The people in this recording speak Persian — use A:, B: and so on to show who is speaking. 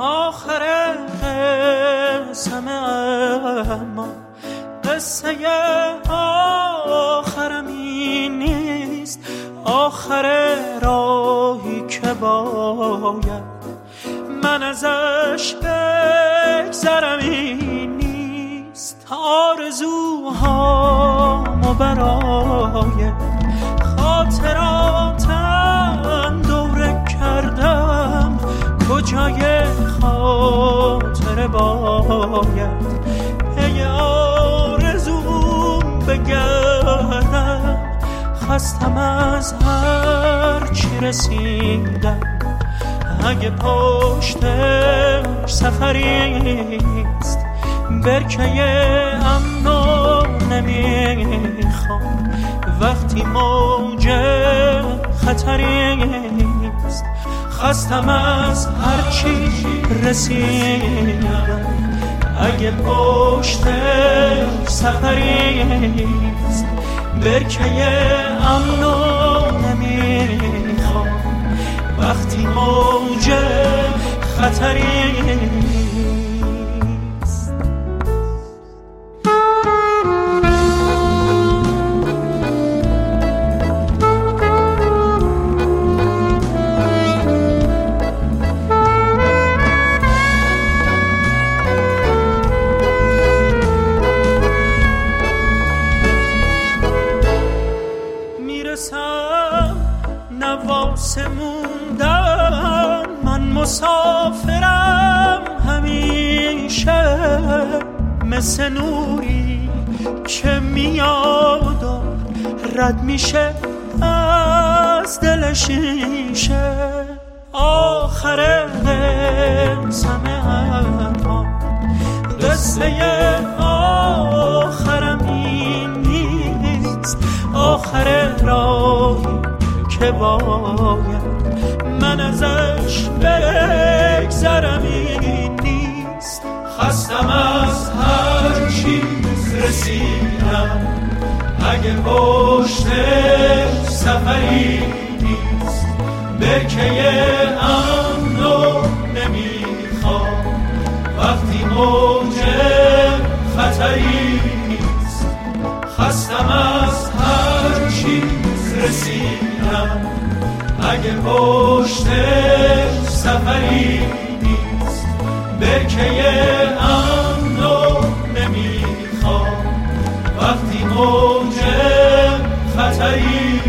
A: آخر قسم، اما قصه آخرم این نیست. آخر راهی که باید من ازش بگذرم این نیست. آرزوهامو برای خاطراتم دوره کردم، کجای خاطره باید پی آرزوم بگردم. خستم از هر چی رسیدم، اگه پشتش سفریست برکه امنو نمیخوام وقتی موج خطریست. خستم از هر چی رسیدم، اگه پشتش سفریست برکه امنو نمیخوام وقتی موج خطریست. موندم من مسافرم همیشه، مثل نوری که میاد و رد میشه از دل شیشه. آخر قسم، اما قصه آخرم این نیست. آخر راهی که باید من ازش بگذرم این نیست. خستم از هر چی رسیدم، اگه پشتش سفری نیست برکه امنو نمیخوام وقتی موج خطری نیست. خستم از هر چی رسیدم، اگه پشتش سفری نیست برکه امنو نمیخوام وقتی موج خطری